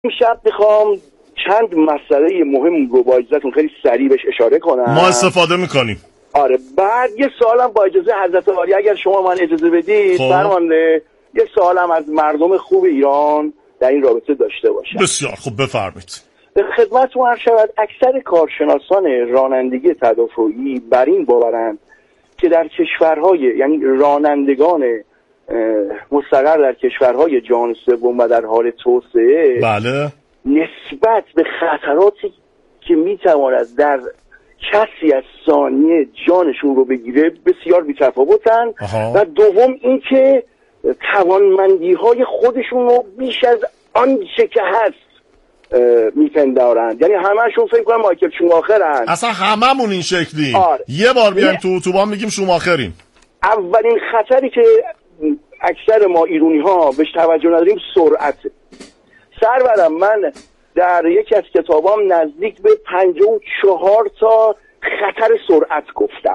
این شب میخوام چند مسئله مهم رو با اجازهتون خیلی سریع بهش اشاره کنم. ما استفاده میکنیم. آره، بعد یه سوالم با اجازه حضرت عالی اگر شما من اجازه بدید فرمانده، یه سوالم از مردم خوب ایران در این رابطه داشته باشم. بسیار خوب، بفرمایید. به خدمتتون عرض شود اکثر کارشناسان رانندگی تدافعی بر این باورند که در کشورهای، یعنی رانندگان مستقر در کشورهای جهان سوم و در حال توسعه، بله، نسبت به خطراتی که میتواند در کسی از ثانیه جانشون رو بگیره بسیار بی‌تفاوتن. و دوم اینکه توانمندی های خودشون رو بیش از آنچه که هست میپندارند، یعنی همه‌شون فکر کنم مایکل شوماخرن. اصلا هممون این شکلی. آره. یه بار بیایم تو اتوبان میگیم شوماخریم. اولین خطری که اکثر ما ایرانی ها بهش توجه نداریم سرعته. سرورم من در یکی از کتابام نزدیک به 54 تا خطر سرعت گفتم.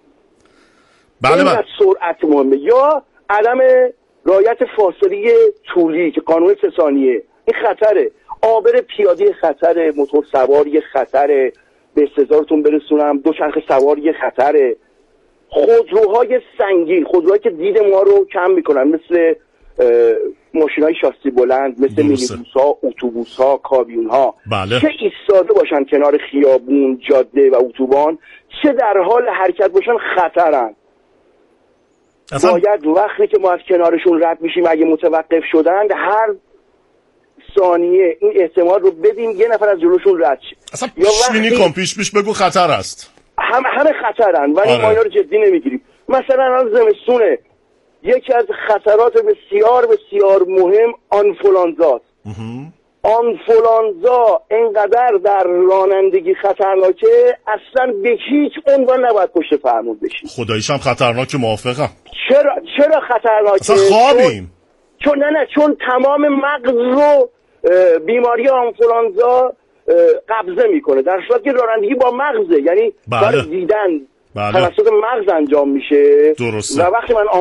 بله. سرعت مهمه، یا عدم رعایت فاصله طولی که قانون 3 ثانیه، این خطره. عابر پیاده خطره، موتور سواری خطره، به استظهارتون برسونم دوچرخه سواری خطره، خودروهای سنگین، خودروهایی که دید ما رو کم میکنن، مثل ماشین‌های شاسی بلند، مثل مینیبوس‌ها، اتوبوس‌ها، کامیون‌ها. بله. چه ایستاده باشن کنار خیابون، جاده و اتوبان، چه در حال حرکت باشن خطرن. باید وقتی که ما از کنارشون رد میشیم اگه متوقف شدن هر ثانیه این احتمال رو بدیم یه نفر از جلوشون رد شه. اصلا پیش‌بینی کن، پیش بگو خطر است. همه خطرن ولی ما اینا رو جدی نمیگیریم. مثلا الان زمستونه، یکی از خطرات بسیار بسیار مهم آنفولانزاست. آنفولانزا اینقدر در رانندگی خطرناکه اصلا به هیچ عنوان نباید پشت فرمون بشیم. خداییش هم خطرناکه، موافقم. چرا خطرناکه؟ اصلا خوابیم. چون تمام مغز رو بیماری آنفولانزا قبضه میکنه، در صورتی که رانندگی با مغزه، یعنی برای دیدن توسط مغز انجام میشه. درسته. و وقتی من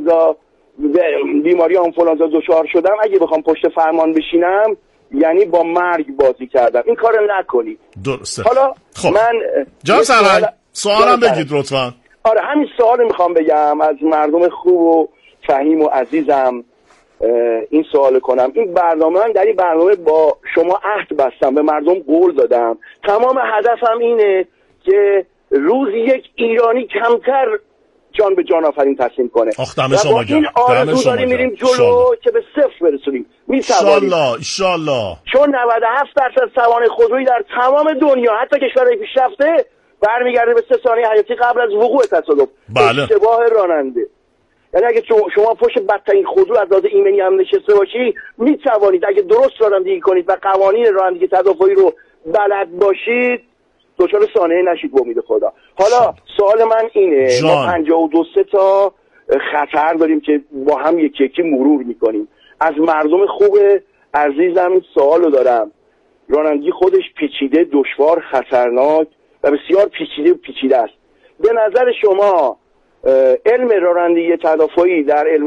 بیماری آنفولانزا دچار شدم، اگه بخوام پشت فرمان بشینم یعنی با مرگ بازی کردم. این کارو نکنید. درسته. حالا من جناب سرهنگ سوالم بگید لطفاً. آره، همین سوال میخوام بگم از مردم خوب و فهیم و عزیزم. این سوال کنم، این برنامه، من در این برنامه با شما عهد بستم، به مردم قول دادم، تمام هدفم اینه که روز یک ایرانی کمتر جان به جان آفرین تسلیم کنه. و با این آرزو داریم میریم جلو که به 0 برسونیم. میتوانیم انشالله. چون 97% سوانح خودرویی در تمام دنیا، حتی کشورهای پیشرفته، برمیگرده به 3 ثانیه حیاتی قبل از وقوع تصادف. بله. اشتباه راننده. یعنی اگه شما پشت بدترین خودرو از لحاظ ایمنی هم نشسته باشی، میتوانید اگه درست رانندگی کنید و قوانین رانندگی تدافعی رو بلد باشید دچار سانحه نشید به امید خدا. حالا سوال من اینه، ما 52 تا خطر داریم که با هم یکی یکی مرور میکنیم. از مردم خوب عزیزم این سوالو دارم. رانندگی خودش پیچیده، دشوار، خطرناک و بسیار پیچیده است. به نظر شما علم رانندگی تدافعی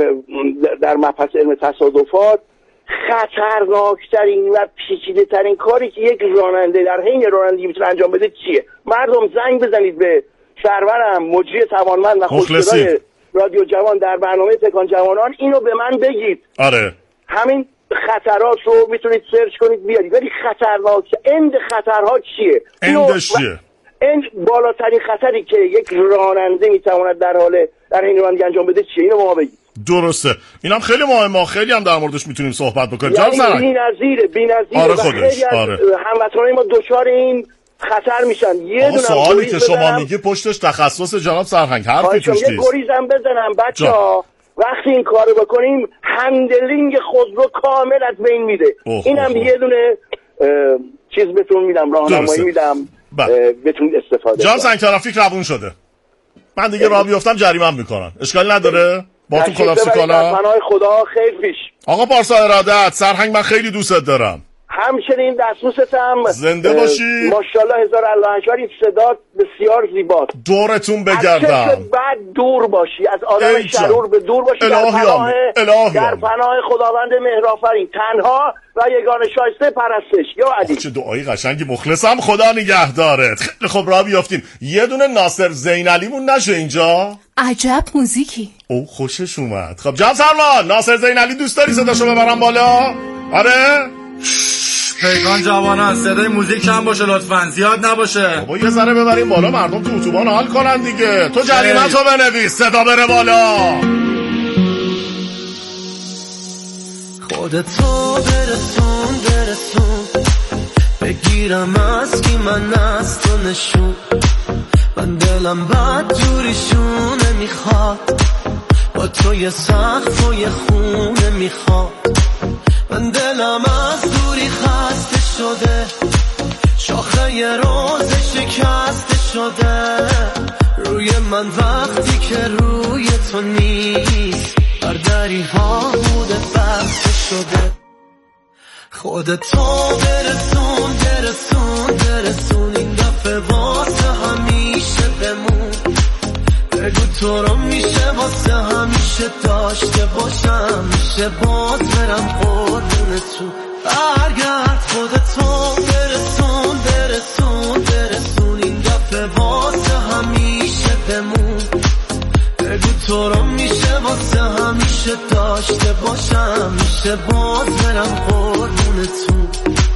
در مبحث علم تصادفات خطرناکترین و پیچیده ترین کاری که یک راننده در حین رانندگی میتونه انجام بده چیه؟ مردم زنگ بزنید به سرورم مجری توانمند و خوش‌صدای رادیو جوان در برنامه تکان جوانان، اینو به من بگید. آره، همین خطرات رو میتونید سرچ کنید بیارید. ولی خطرناک اند خطرها چیه؟ اندش چیه؟ این بالاترین خطری که یک راننده میتواند در این رانندگی انجام بده چیه؟ اینو ما بگید. درسته. اینم خیلی مهمه، خیلی هم در موردش میتونیم صحبت بکنیم. یعنی بی‌نظیره. آره خودش. آره. هموطنان ما دچار این خطر میشن. یه دونه سوالی که شما میگی پشتش تخصص جناب سرهنگ، حرفی توش نیست. یه گریزم بزنم بچه‌ها، وقتی این کارو بکنیم هندلینگ خودرو کامل از بین میره. اینم یه دونه چیز بهتون میدم، راهنمایی میدم. بتونید استفاده. جناب سرهنگ ترافیک روون شده. من دیگه راه بیفتم جریمه‌ام میکنن. اشکالی نداره؟ با تو خداحافظی کنم. پناه خدا خیر پیش. آقا پارسا ارادت، سرهنگ من خیلی دوستت دارم. همچنین دستبوست هم زنده باشی. ماشاءالله هزار الله اکبر، این صدا بسیار زیباست. دورتون بگردم. از بعد دور باشی، از آدم شرور به دور باشی. در پناه خداوند مهرآفرین، تنها و یگانه شایسته پرستش. یا علی چه دعایی قشنگی، مخلصم، خدا نگهدارت. خیلی خب راه بیافتیم. یه دونه ناصر زینعلی مون نشه اینجا؟ عجب موزیکی. او خوشش اومد. خب جناب سلمان، ناصر زینعلی دوست داری صداشو ببرم بالا؟ آره؟ پیکان جوانان صدای موزیک کم باشه لطفاً، زیاد نباشه. بابا یه ذره ببریم بالا، مردم تو اتوبان حال کنن دیگه. تو جریمتو بنویس، صدا بره بالا. خودتو برسون بگیرم از کی من از تو نشون، من دلم بد جوریشونه میخواد، با تو یه سقف و یه خونه میخواد، من دلم از دوری خسته شده، شاخه یه روز شکسته شده، روی من وقتی که روی تو نیست، بر دری ها بوده بسته شده. خودتو برسون این دفعه واسه همیشه بمون، بگو تو رو میشه واسه همیشه داشته باشم، میشه باز برم قربونتون، برگرد. خودتو برسون این دفعه واسه همیشه بمون، بگو تو رو میشه واسه همیشه داشته باشم، میشه باز برم قربونتون.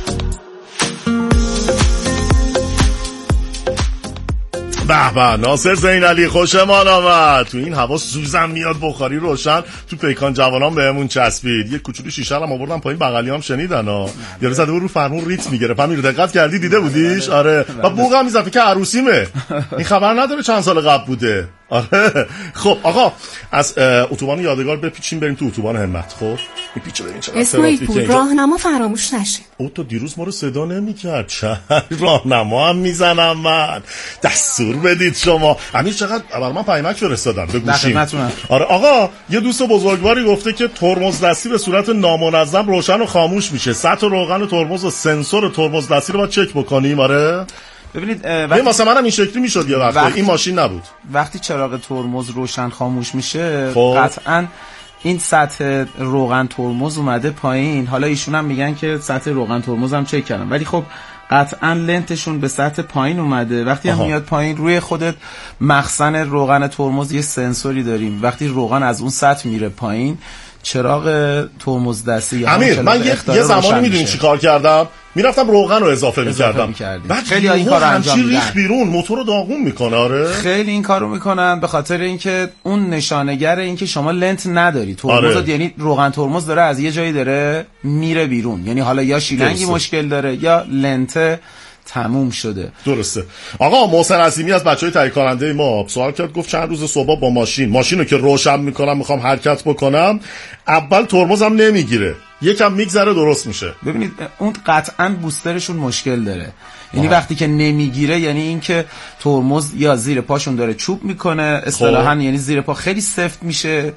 به به، ناصر زینعلی خوشمان آمد. تو این هوا سوزن میاد، بخاری روشن. تو پیکان جوانان بهمون چسبید. یه کوچولو شیشه هم آوردم پایین، بغلیام شنیدن ها. یارو زده بود رو فرمون ریتم میگرفت. همین رو دقت کردی؟ دیده بودیش؟ آره. و بوقم میزنه که عروسیمه. این خبر نداره چند سال قبل بوده. آره. خب آقا از اتوبان یادگار بپیچیم بریم تو اتوبان همت. خب میپیچه بریم چقدر اسماعیل راهنما فراموش نشه. او تو دیروز ما رو صدا نمیکرد، چه راهنما هم میزنم من. دستور بدید شما. امیر چقدر برای من پیامک فرستادن به گوشیم. آره آقا یه دوست بزرگواری گفته که ترمز دستی به صورت نامنظم روشن و خاموش میشه. سطح روغن ترمز و سنسور ترمز دستی رو باید چک بکنیم. آره ببینید واسه منم این شکلی میشد یه وقتی این ماشین نبود. وقتی چراغ ترمز روشن خاموش میشه قطعاً این سطح روغن ترمز اومده پایین. حالا ایشون هم میگن که سطح روغن ترمز هم چک کردم، ولی خب قطعاً لنتشون به سطح پایین اومده. وقتی هم میاد پایین روی خودت مخزن روغن ترمز یه سنسوری داریم، وقتی روغن از اون سطح میره پایین چراغ ترمز دستی امیر من یه زمانی میدونی چی کار کردم؟ میرفتم روغن رو اضافه میکردم. خیلی این کارو انجام میدن، ریخ بیرون موتور رو داغون میکنه. آره خیلی این کارو میکنن به خاطر اینکه اون نشانگر این که شما لنت نداری ترمز یعنی روغن ترمز داره از یه جایی داره میره بیرون، یعنی حالا یا شیلنگی مشکل داره یا لنت تموم شده. درسته. آقا محسن عظیمی از بچهای تهیه کننده ما سوال کرد، گفت چند روز صبح با ماشین رو که روشن میکنم میخوام حرکت بکنم، اول ترمزم نمیگیره، یکم میگذره درست میشه. ببینید اون قطعاً بوسترشون مشکل داره، یعنی وقتی که نمیگیره یعنی این که ترمز یا زیر پاشون داره چوب میکنه اصطلاحاً، یعنی زیر پا خیلی سفت میشه،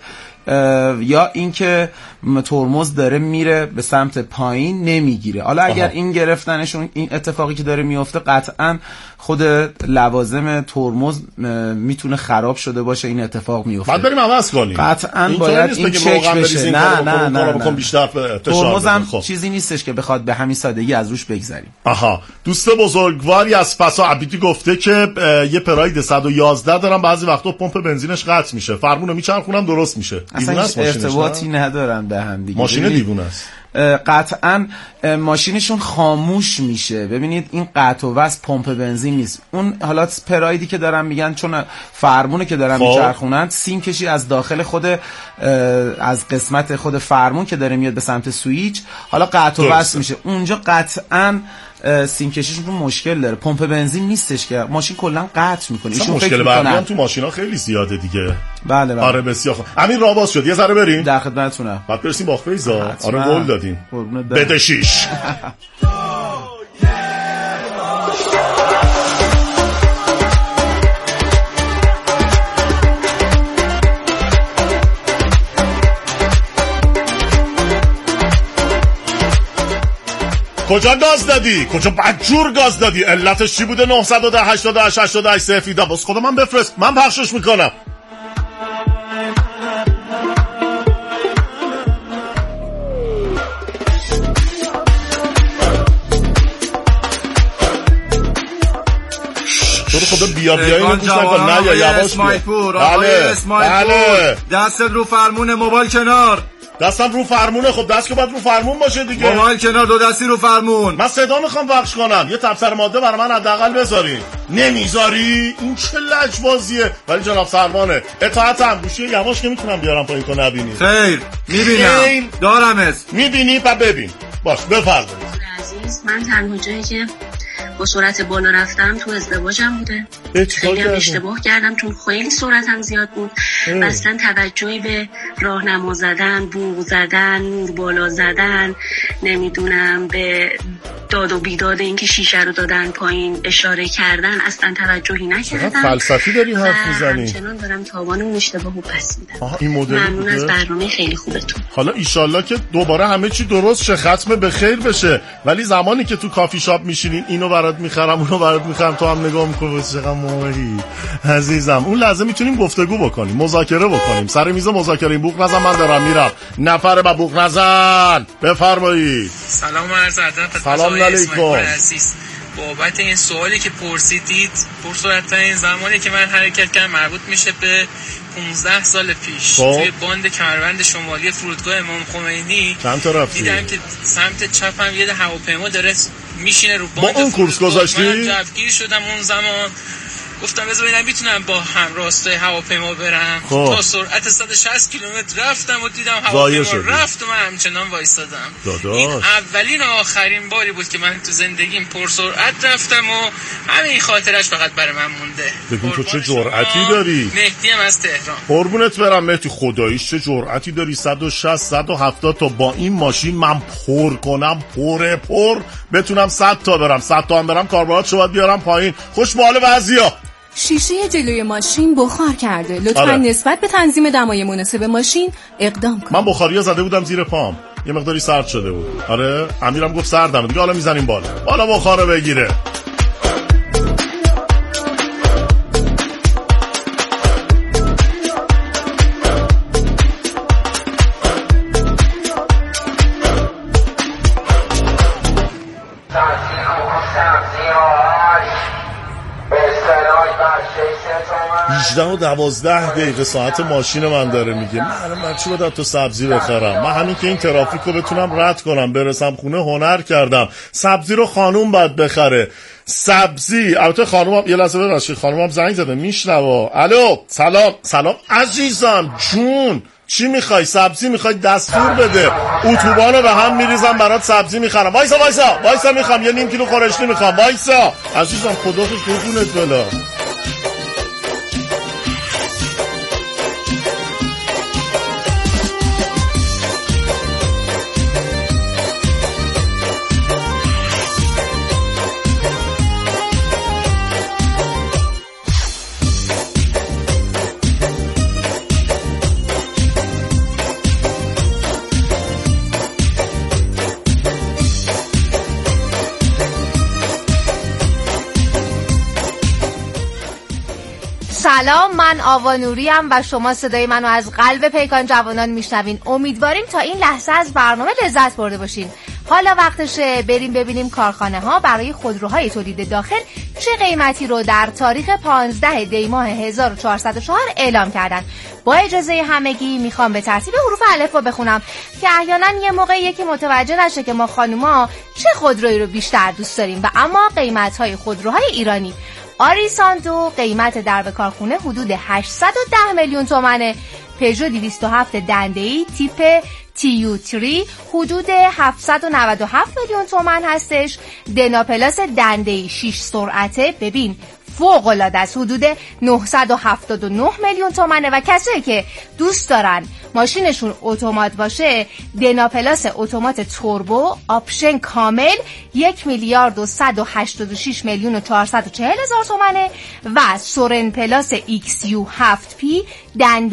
یا اینکه ترمز داره میره به سمت پایین نمیگیره. حالا اگر این گرفتنشون این اتفاقی که داره میفته قطعاً خود لوازم ترمز میتونه خراب شده باشه، این اتفاق میفته. بعد بریم عوض کنیم. قطعاً باید این چک بشه. نه بیشتر ترمزم چیزی نیستش که بخواد به همین سادگی از روش بگذریم. دوست بزرگواری از فسا عبیدی گفته که یه پراید 111 دارم، بعضی وقتا پمپ بنزینش قطع میشه، فرمونو میچرخونم درست میشه. اصلا هیچ ارتباطی ندارن به هم دیگه. ماشین دیوونه است. قطعاً ماشینشون خاموش میشه. ببینید این قطع و وصل پمپ بنزین نیست. اون حالا پرایدی که دارن میگن چون فرمونه که دارن میچرخونن سیم کشی از داخل خود از قسمت خود فرمون که داره میاد به سمت سوئیچ، حالا قطع و وصل میشه اونجا. قطعاً سیم کشیشون رو مشکل داره، پمپ بنزین نیستش که ماشین کلا قطع میکنه. ایشون مشکل برقی هم تو ماشینا خیلی زیاده دیگه. بله. آره بسیار خوب. امین راه باز شد، یه ذره بریم در خدمتتونم. بعد برسیم باغ فیضا. آره قول دادیم. بده شیش. کجا گاز دادی؟ کجا بدجور گاز دادی؟ علتش چی بوده؟ 910 88 88 سفیدا باز خدا من بفرست، من پخشش میکنم. تو رو خدا بیا اینو گوش نکن. نه یا یواش بیا. بله دستت رو فرمون، موبایل کنار. دستم رو فرمونه. خب دست که باید رو فرمون باشه دیگه. موبایل کنار، دو دستی رو فرمون. من صدا میخوام پخش کنم، یه تبصره ماده برای من حداقل بذارین. نمیذاری؟ این چه لجبازیه؟ ولی جناب سروانه اطاعتم. گوشی یواش که میتونم بیارم پایین تو نبینی. خیر میبینم دارمت. میبینی و ببین. باش بفرمایید. عزیز من تنها جایی که با سرعت بالا رفتم تو ازدواجم بوده. خیلی هم اشتباه کردم چون خیلی سرعتم زیاد بود. اصلا توجهی به راهنما زدن، بوق زدن، نور بالا زدن، نمیدونم به داد و بیداد اینکه شیشه رو دادن پایین اشاره کردن اصلا توجهی نکردم. فلسفی داری حرف میزنی. همچنان دارم تاوان اون اشتباهو پس میدم. این مدل ممنون از برنامه خیلی خوبتون. حالا ایشالله که دوباره همه چی درست شه، ختم به خیر بشه. ولی زمانی که تو کافی شاپ میشینین اینو برات میخرم اونو برات میخرم تو هم نگاه میکنی چقدر موهی عزیزم، اون لحظه میتونیم گفتگو بکنیم، مذاکره بکنیم، سر میز مذاکره. این بوق نزن، من دارم میرم. نفر با بوق نزن. بفرمایید. سلام عرض ادب. سلام علیکم عزیز. بابت این سوالی که پرسیدید، پرسرعت‌ترین زمانی که من حرکت کردم مربوط میشه به 15 سال پیش. توی باند کمربند شمالی فرودگاه امام خمینی دیدم که سمت چپم یه هواپیما داره میشینه رو باند. با اون کورس گذاشتی؟ من جوگیر شدم اون زمان، گفتم بذار ببینم میتونم با هم راستای هواپیما برم. تا سرعت 160 کیلومتر رفتم و دیدم هواپیما رفت و من همچنان وایسادم. این اولین و آخرین باری بود که من تو زندگیم پرسرعت رفتم و همین خاطرش فقط برای من مونده. ببین تو چه جرأتی داری. مهدی هم از تهران. قربونت برم مهدی، خداییش چه جرأتی داری. 160 170 تا با این ماشین من پر کنم، پر بتونم 100 تا برم. 100 تا هم برم کاربراتشو باید بیارم پایین. خوش به حال بعضیا. شیشه جلوی ماشین بخار کرده. لطفاً نسبت به تنظیم دمای مناسب ماشین اقدام کن. من بخاریو زده بودم زیر پام، یه مقداری سرد شده بود. آره امیرم گفت سردمه دیگه، حالا میزنیم بالا بخاره بگیره. و 12 دقیقه ساعت ماشین من داره میگه من چی باید تو سبزی بخرم. من همین که این ترافیک رو بتونم رد کنم برسم خونه هنر کردم. سبزی رو خانوم باید بخره. سبزی البته خانومم یه لحظه ببخشید، خانومم زنگ زده میشنوه. الو سلام عزیزم جون، چی میخوای؟ سبزی میخوای؟ دستور بده، اتوبانو به هم میریزم برات سبزی میخرم. وایسا میخوام یه نیم کیلو خورشتی میخوام. وایسا عزیزم خدا قربونت بلا. سلام، من آوا نوریم و شما صدای منو از قلب پیکان جوانان میشنوین. امیدواریم تا این لحظه از برنامه لذت برده باشین. حالا وقتشه بریم ببینیم کارخانه ها برای خودروهای تولید داخل چه قیمتی رو در تاریخ 15 دی ماه 1404 اعلام کردن. با اجازه همگی میخوام به ترتیب حروف الفبا بخونم که احیانا یه موقع یکی متوجه نشه که ما خانوما چه خودرویی رو بیشتر دوست داریم. و اما قیمت‌های خودروهای ایرانی: آریساندو قیمت درب کارخونه حدود 810 میلیون تومنه. پژو 207 دنده‌ای تیپ TU3 حدود 797 میلیون تومان هستش. دنا پلاس دنده‌ای 6 سرعته ببین فوق العاده است، حدود 979 میلیون تومنه. و کسایی که دوست دارن ماشینشون اتومات باشه، دنا پلاس اتومات توربو آپشن کامل 1 میلیارد و 186 میلیون و 440 هزار تومنه. و سورن پلاس XU7P دنده‌ای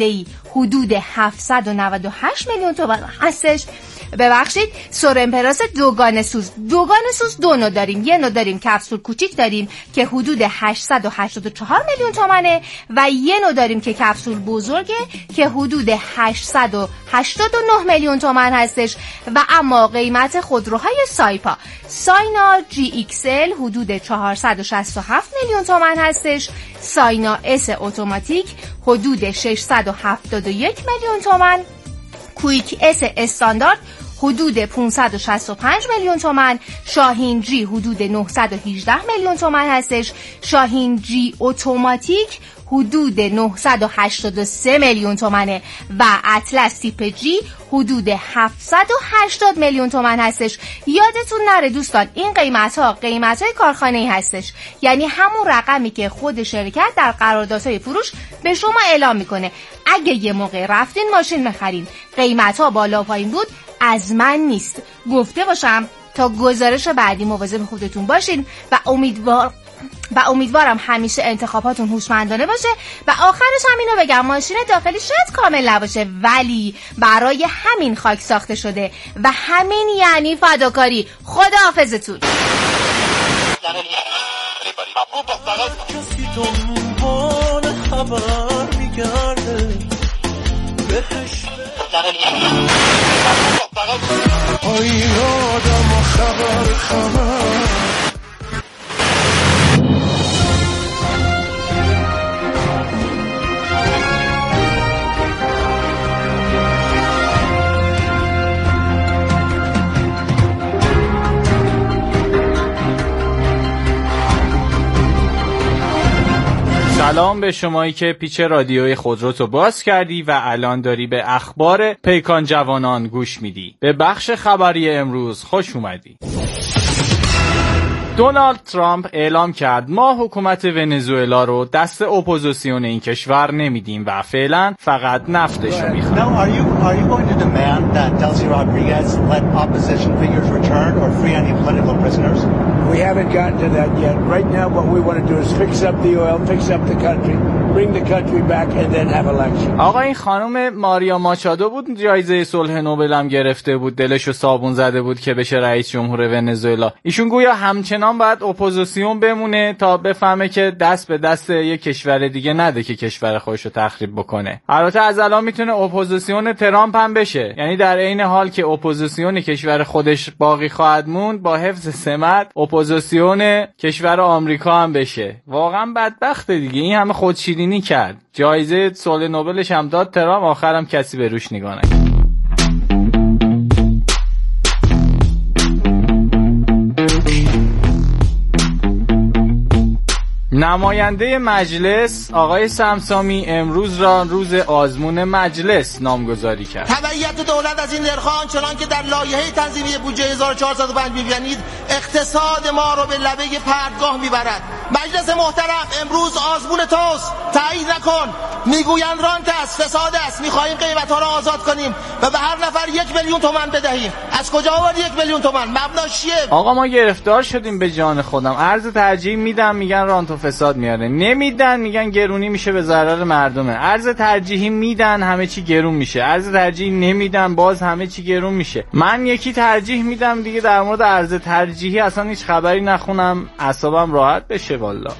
حدود 798 میلیون تومان هستش. ببخشید، سورمپراس دوگانه سوز 2 نوع داریم. یه نوع داریم کپسول کوچیک داریم که حدود 884 میلیون تومانه و یه نوع داریم که کپسول بزرگه که حدود 889 میلیون تومان هستش. و اما قیمت خودروهای ساینا GXL حدود 467 میلیون تومان هستش. ساینا S اتوماتیک حدود 671 میلیون تومان. کویک اس استاندارد حدود 565 میلیون تومان. شاهین جی حدود 918 میلیون تومان هستش. شاهین جی اتوماتیک حدود 983 میلیون تومانه و اطلس تیپ جی حدود 780 میلیون تومان هستش. یادتون نره دوستان، این قیمت‌های کارخانه‌ای هستش، یعنی همون رقمی که خود شرکت در قراردادهای فروش به شما اعلام میکنه. اگه یه موقع رفتین ماشین می‌خرین قیمت‌ها بالا پایین بود، از من نیست، گفته باشم تا گزارش بعدی مواظب خودتون باشین و امیدوارم همیشه انتخاباتون هوشمندانه باشه. و آخرش هم اینو بگم، ماشین داخلی شاید کامل نباشه ولی برای همین خاک ساخته شده و همین یعنی فداکاری. خداحافظتون. سلام به شمایی که پیچ رادیوی خودروتو باز کردی و الان داری به اخبار پیکان جوانان گوش میدی. به بخش خبری امروز خوش اومدی. دونالد ترامپ اعلام کرد ما حکومت ونزوئلا رو دست اپوزیسیون این کشور نمیدیم و فعلا فقط نفتش رو میخوایم. We haven't gotten to that yet. Right now what we want to do is fix up the oil, fix up the country, bring the country back and then have elections. آقا این خانم ماریا ماچادو بود جایزه صلح نوبل هم گرفته بود، دلشو صابون زده بود که بشه رئیس جمهور ونزوئلا. ایشون گویا همچنان باید اپوزیسیون بمونه تا بفهمه که دست به دست یک کشور دیگه نده که کشور خودشو تخریب بکنه. البته از الان میتونه اپوزیسیون ترامپ هم بشه، یعنی در عین حال که اپوزیسیون کشور خودش باقی خواهد موند با حفظ سمت اپوزیسیون کشور آمریکا هم بشه. واقعا بدبخته دیگه، این همه خودشیرینی کرد، جایزه صلح نوبلش هم داد ترامپ، آخرم کسی به روش نگاه نکرد. نماینده مجلس آقای سمسامی امروز را روز آزمون مجلس نامگذاری کرد. تبعیت دولت از این نرخ‌ها آنچنان که در لایحه تنظیمی بودجه 1405 می‌بینید اقتصاد ما رو به لبه پرتگاه میبرد. مجلس محترم امروز آزمون توست، تایید نکن. میگویند رانت است، فساد است، می‌خواهیم قیمت‌ها را آزاد کنیم و به هر نفر 1 میلیون تومان بدهیم. از کجا آوردی 1 میلیون تومان؟ مبناش چیه؟ آقا ما گرفتار شدیم به جان خودم. ارز ترجیح میدم میگن رانت و فساد میاره، نمیدن میگن گرونی میشه به ضرر مردمه. ارز ترجیحی میدن همه چی گرون میشه، ارز ترجیحی نمیدن باز همه چی گرون میشه. من یکی ترجیح میدم دیگه در مورد ارز ترجیحی اصلا هیچ خبری نخونم، اعصابم راحت بشه والا.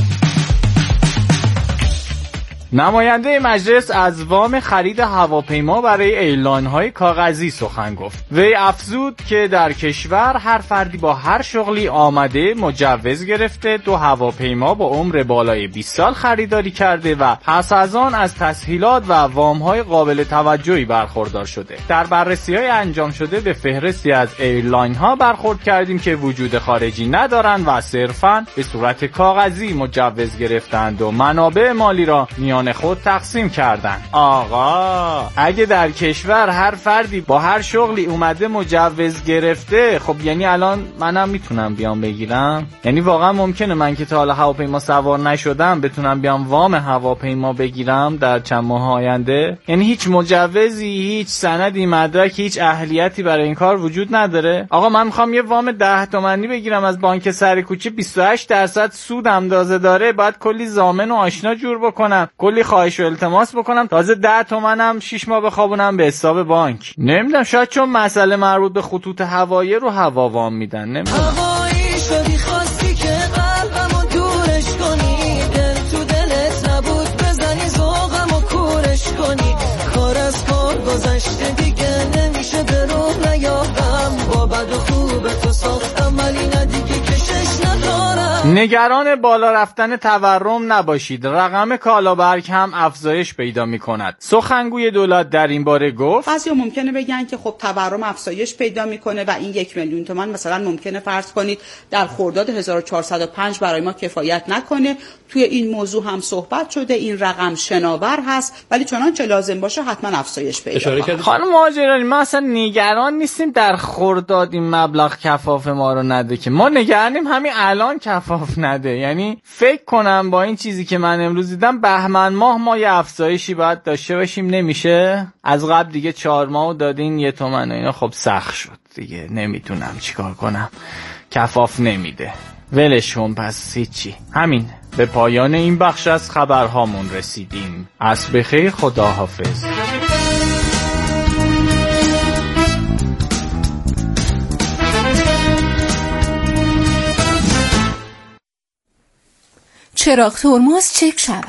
نماینده مجلس از وام خرید هواپیما برای ایرلاین‌های کاغذی سخن گفت. وی افزود که در کشور هر فردی با هر شغلی آمده مجوز گرفته 2 هواپیما با عمر بالای 20 سال خریداری کرده و پس از آن از تسهیلات و وام‌های قابل توجهی برخوردار شده. در بررسی‌های انجام شده به فهرستی از ایرلاین‌ها برخورد کردیم که وجود خارجی ندارند و صرفاً به صورت کاغذی مجوز گرفتند و منابع مالی را خود تقسیم کردن. آقا اگه در کشور هر فردی با هر شغلی اومده مجوز گرفته، خب یعنی الان منم میتونم بیام بگیرم؟ یعنی واقعا ممکنه من که تا حالا هواپیما سوار نشدم بتونم بیام وام هواپیما بگیرم در چند ماه آینده؟ یعنی هیچ مجوزی، هیچ سندی، مدرکی، هیچ اهلیتی برای این کار وجود نداره؟ آقا من میخوام یه وام 10 تومانی بگیرم از بانک سرکوچه، 28% سود اندازه داره، باید کلی ضامن و آشنا جور بکنم، کلی خواهش و التماس بکنم تازه 10 تومنم 6 ماه بخوابونم به حساب بانک. نمیدونم شاید چون مسئله مربوط به خطوط هوایی رو هوا وام میدن. نمیدونم. هوایی شدی خواستی که قلبمو دورش کنی، دل تو دلت نبود بزنی ذوقمو کورش کنی، کار از کار گذشته دیگه نمیشه به روح نیافتم، با بد و خوب تو ساختم ولی ندیگه کشش ندارم. نگران بالا رفتن تورم نباشید، رقم کالابرگ هم افزایش پیدا میکند. سخنگوی دولت در این باره گفت بعضیا ممکنه بگن که خب تورم افزایش پیدا میکنه و این 1 میلیون تومان مثلا ممکنه فرض کنید در خرداد 1405 برای ما کفایت نکنه. توی این موضوع هم صحبت شده، این رقم شناور هست ولی چنانچه لازم باشه حتما افزایش پیدا کنه. خانم مهاجرانی ما اصلا نگران نیستیم در خرداد این مبلغ کفاف ما رو نده، که ما نگرانیم همین الان کفاف نده. یعنی فکر کنم با این چیزی که من امروز دیدم بهمن ماه ما یه افزایشی باید داشته باشیم. نمیشه از قبل دیگه 4 ماه دادین 1 تومن و اینا، خب سخت شد دیگه، نمیتونم چیکار کنم، کفاف نمیده، ولش کن. پس هیچی، همین به پایان این بخش از خبرهامون رسیدیم. عصر بخیر، خداحافظ. چراغ ترمز چک شود.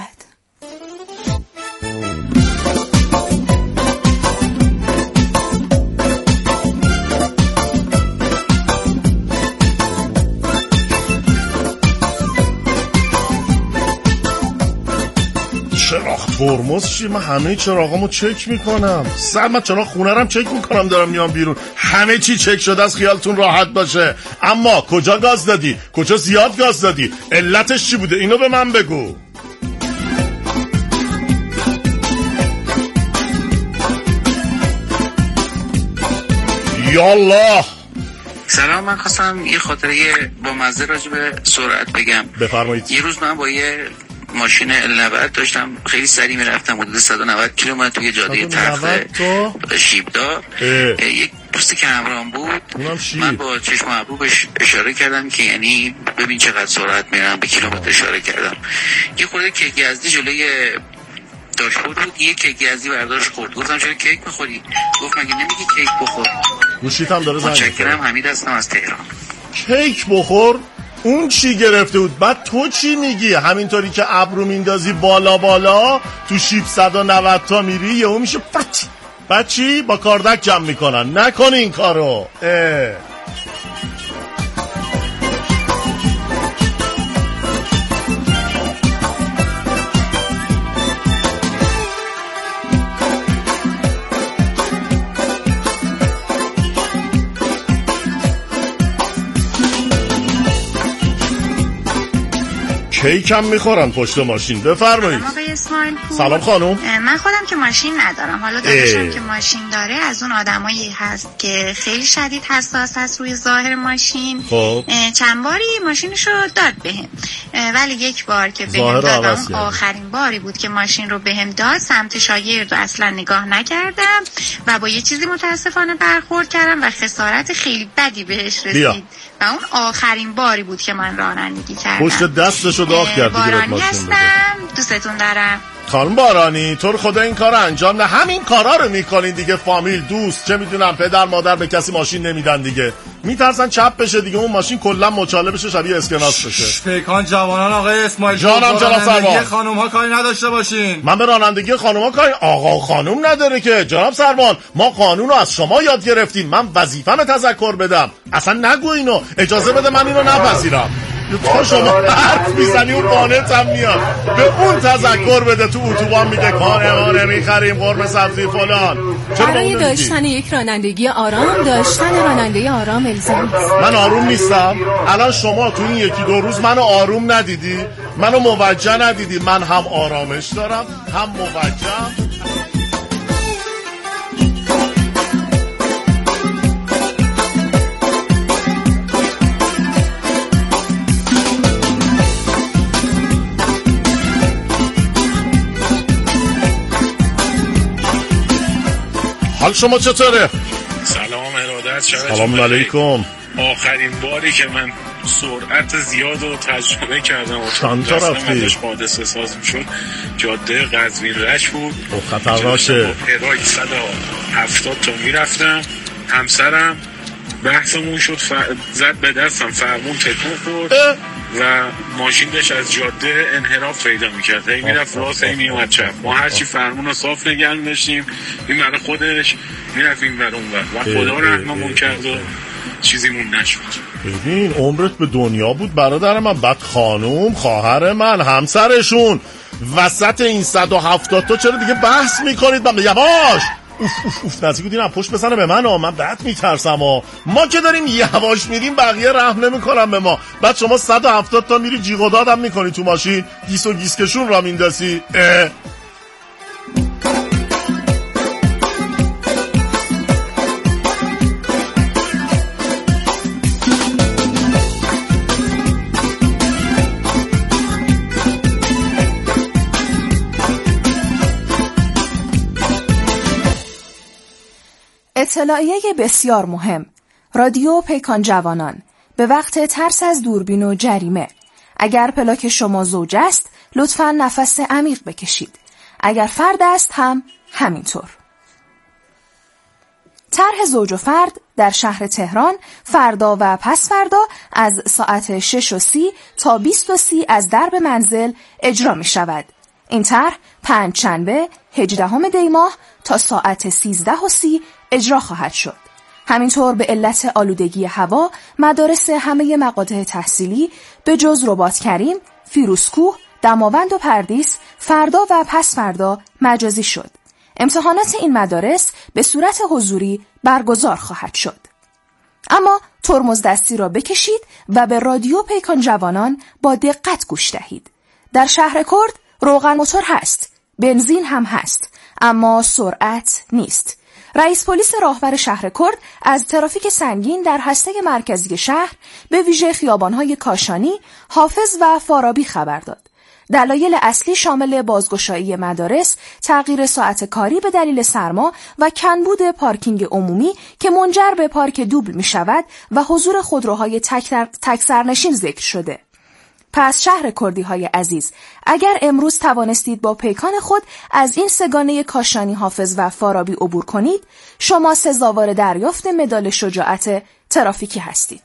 چراغ ترمز چی؟ من همه چراغامو چک میکنم. من چراغ خونه‌رم چک میکنم دارم میام بیرون، همه چی چک شده از، خیالتون راحت باشه. اما کجا گاز دادی؟ کجا زیاد گاز دادی؟ علتش چی بوده؟ اینو به من بگو. یالله. سلام، من خواستم یه خاطره با مزه راجع به سرعت بگم. بفرمایید. یه روز من با یه ماشین L90 داشتم خیلی سریع میرفتم، حدود 190 کیلومتر توی جاده تخت شیبدار. یک دوستی که همراهم بود، من با چشم ابرو بهش اشاره کردم که یعنی ببین چقدر سرعت میرم، به کیلومتر اشاره کردم. یه خورده کیک یزدی جلوی داشبورد بود، یه کیک یزدی برداشت خورد. گفتم چرا کیک میخوری؟ گفت مگه نمیگی کیک بخور؟ گوشیت هم داره زنگ می‌زنه. متشکرم، حمید هستم از تهران. کیک بخور؟ اون چی گرفته بود؟ بعد تو چی میگی؟ همینطوری که ابرو میندازی بالا بالا تو شیب 190 تا میری یهو میشه پرت. بعد چی؟ با کاردک جمع میکنن. نکن این کارو. کیکم میخورن پشت ماشین. بفرمایید. سلام خانم. من خودم که ماشین ندارم، حالا داداشم که ماشین داره از اون آدمایی هست که خیلی شدید حساس هست روی ظاهر ماشین. خب چند باری ماشینشو داد بهم، ولی یک بار که بهم داد آخرین باری بود که ماشین رو بهم داد، سمت شاگرد رو اصلا نگاه نکردم و با یه چیزی متاسفانه برخورد کردم و خسارت خیلی بدی بهش رسید. و اون آخرین باری بود که من رانندگی کردم. پشت دستشو داغ کردی. بارانی هستم، دوستتون دارم. خانم بارانی تو رو خدا این کار انجام نه. همین کارا رو میکنین دیگه، فامیل، دوست، چه میدونم پدر مادر به کسی ماشین نمیدن دیگه، میترسن چپ بشه دیگه، اون ماشین کلا مچاله بشه، شبیه اسکناس بشه. پیکان جوانان آقای اسماعیل جانم جناب سروان، خانوم‌ها کاری نداشته باشین. من به رانندگی خانوم‌ها کاری، آقا خانوم نداره که جناب سروان. ما قانون رو از شما یاد گرفتیم، من وظیفه‌م تذکر بدم. اصلا نگو اینو، اجازه بده من اینو نپذیرم. تو شما حرف میزنی اون قانت هم میاد به اون تذکر بده. تو اتوبان میگه کانه میخریم قرمه سبزی فلان. برای داشتن یک رانندگی آرام، داشتن رانندگی آرام الزامی است. من آروم نیستم؟ الان شما تو این 1-2 روز منو آروم ندیدی، منو موجه ندیدی. من هم آرامش دارم هم موجه. حال شما چطوره؟ سلام ارادت. سلام علیکم. آخرین باری که من سرعت زیاد رو تجربه کردم و چند تا رفتی؟ حادثه ساز میشد جاده قزوین رش بود، خطرناکه. پراگ 170 تا میرفتم، همسرم بحثمون شد زد به دستم، فرمون تکون خورد و ماشین داشت از جاده انحراف پیدا میکرد، هی میرفت راست هی میومد چپ. ما هرچی فرمون رو صاف نگه داشتیم این برای خودش میرفت این بر اون بر و خدا رحممون کرد و چیزیمون نشد. ببین عمرت به دنیا بود برادر من، بعد خانوم خواهر من همسرشون وسط این 170 تا چرا دیگه بحث میکنید؟ من یواش اوف نزدیک دیدم پشت بزنه به من بعد میترسم ما که داریم یواش میریم بقیه رحم نمیکنن به ما، بعد شما 170 تا میری جیغ و دادم میکنی تو ماشین، گیس و گیسکشون را میندازی. اطلاعیه بسیار مهم. رادیو پیکان جوانان. به وقت ترس از دوربین و جریمه. اگر پلاک شما زوج است لطفاً نفس عمیق بکشید. اگر فرد است هم همینطور. طرح زوج و فرد در شهر تهران فردا و پس فردا از ساعت 6:30 تا 20:30 از درب منزل اجرا می شود. این طرح پنجشنبه 18 دی ماه تا ساعت 13:30 اجرا خواهد شد. همینطور به علت آلودگی هوا مدارس همه مقاطع تحصیلی به جز رباط کریم، فیروزکوه، دماوند و پردیس فردا و پس فردا مجازی شد. امتحانات این مدارس به صورت حضوری برگزار خواهد شد. اما ترمز دستی را بکشید و به رادیو پیکان جوانان با دقت گوش دهید. در شهر کرد روغن موتور هست، بنزین هم هست، اما سرعت نیست. رئیس پلیس راهور شهر کرد از ترافیک سنگین در هسته مرکزی شهر به ویژه خیابان‌های کاشانی، حافظ و فارابی خبر داد. دلایل اصلی شامل بازگشایی مدارس، تغییر ساعت کاری به دلیل سرما و کمبود پارکینگ عمومی که منجر به پارک دوبل می شود و حضور خودروهای تک سرنشین ذکر شده. پس شهر کردی های عزیز، اگر امروز توانستید با پیکان خود از این سگانه کاشانی، حافظ و فارابی عبور کنید، شما سزاوار دریافت مدال شجاعت ترافیکی هستید.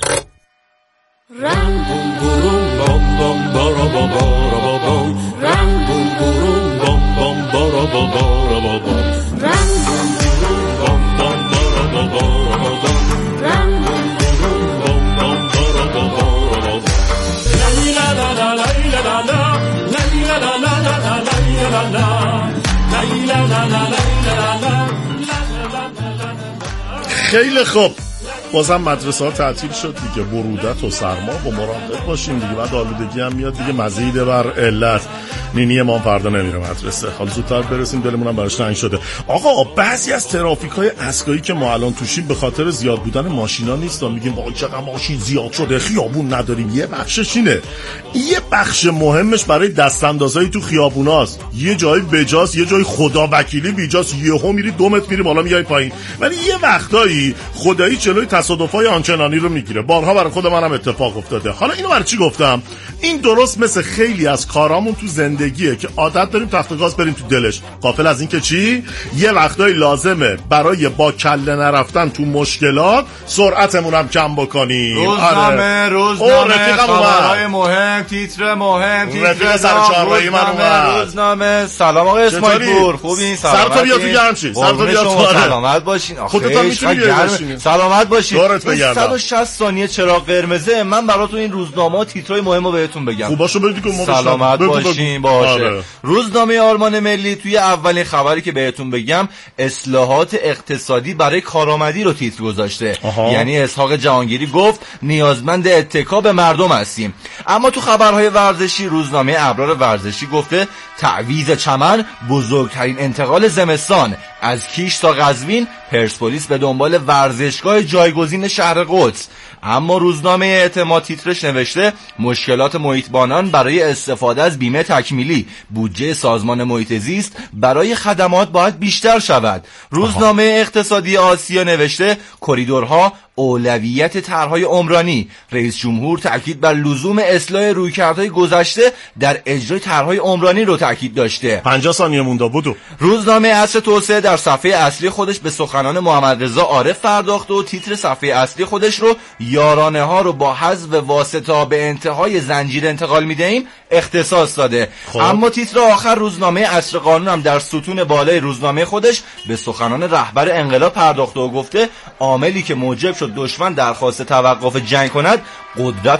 خیلی خوب، بازم مدرسه ها تعطیل شد دیگه، برودت و سرما و مراقب باشیم دیگه، بعد آلودگی هم میاد دیگه، مزید بر علت. نینی ما فردا نمیره مدرسه، حالا زودتر برسیم، دلمون هم براش تنگ شده. آقا بعضی از ترافیک های اسکایی که ما الان توشیم به خاطر زیاد بودن ماشینا نیست، میگیم وای چقدر ماشین زیاد شده خیابون نداریم. یه بخشش اینه، یه بخش مهمش برای دستاندازای تو خیابوناست. یه جایی بجاست، یه جایی خدا وکیلی بیجاست، یهو میری 2 متر میری بالا میای پایین. ولی یه وقتایی خدایی جلوی تصادفای آنچنانی رو میگیره. بارها برای خود منم اتفاق افتاده. حالا اینو برای چی گفتم؟ این درست مثل خیلی از کارامون تو زندگیه که عادت داریم تخت گاز بریم تو دلش، غافل از این که چی؟ یه وقتایی لازمه برای با کله نرفتن تو مشکلات سرعتمون هم کم بکنیم. روزنامه خبرهای مهم، تیتر مهم، رفیق سر چهارراهی من اومد. روزنامه. سلام آقای اسماعیل پور، خوبین؟ سر تو بیا تو گرمچی، سر تو بیا تو. سلامت باشین. خودت هم میتونی بیای. سلامت باشین. 160 ثانیه چراغ قرمزه. من براتون این روزنامه تیترای مهمو بهتون بگم. خوباشو بگید که ما سلامت باشین. باشه. روزنامه آرمان ملی توی اولین خبری که بهتون بگم اصلاحات اقتصادی برای کارآمدی رو تیتر گذاشته. یعنی اسحاق جهانگیری گفت نیازمند اتکا به مردم هستیم. اما تو خبرهای ورزشی روزنامه ابرار ورزشی گفته تعویض چمن بزرگترین انتقال زمستان. از کیش تا قزوین پرسپولیس به دنبال ورزشگاه جایگزین شهر قدس. اما روزنامه اعتماد تیترش نوشته مشکلات محیطبانان برای استفاده از بیمه تکمیلی، بودجه سازمان محیط زیست برای خدمات باید بیشتر شود. روزنامه اقتصادی آسیا نوشته کریدورها اولویت طرح‌های عمرانی. رئیس جمهور تاکید بر لزوم اصلاح رویکردهای گذشته در اجرای طرح‌های عمرانی رو تاکید داشته. 50 ثانیه مونده بودو. روزنامه عصر توسعه در صفحه اصلی خودش به سخنان محمد رضا عارف پرداخته و تیتر صفحه اصلی خودش رو یارانه ها رو با حذف واسطه به انتهای زنجیر انتقال میدهیم اختصاص داده. اما تیتر آخر روزنامه عصر قانون هم در ستون بالای روزنامه خودش به سخنان رهبر انقلاب پرداخته و گفته عاملی که موجب شد دشمن درخواست توقف جنگ کند قدرت